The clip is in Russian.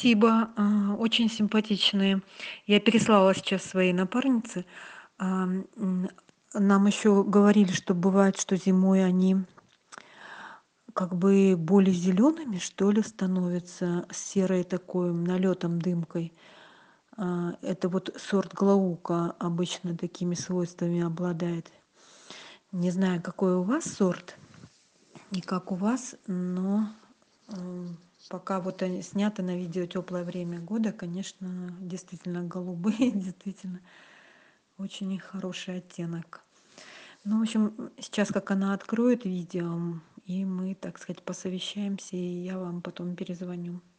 Спасибо, очень симпатичные. Я переслала сейчас своей напарнице. Ам, м, Нам еще говорили, что бывает, что зимой они как бы более зелеными, что ли, становятся, с серой такой налетом, дымкой. Это вот сорт Глаука обычно такими свойствами обладает. Не знаю, какой у вас сорт и как у вас, но пока вот они сняты на видео теплое время года, конечно, действительно голубые, действительно очень хороший оттенок. Ну, в общем, сейчас как она откроет видео, и мы, так сказать, посовещаемся, и я вам потом перезвоню.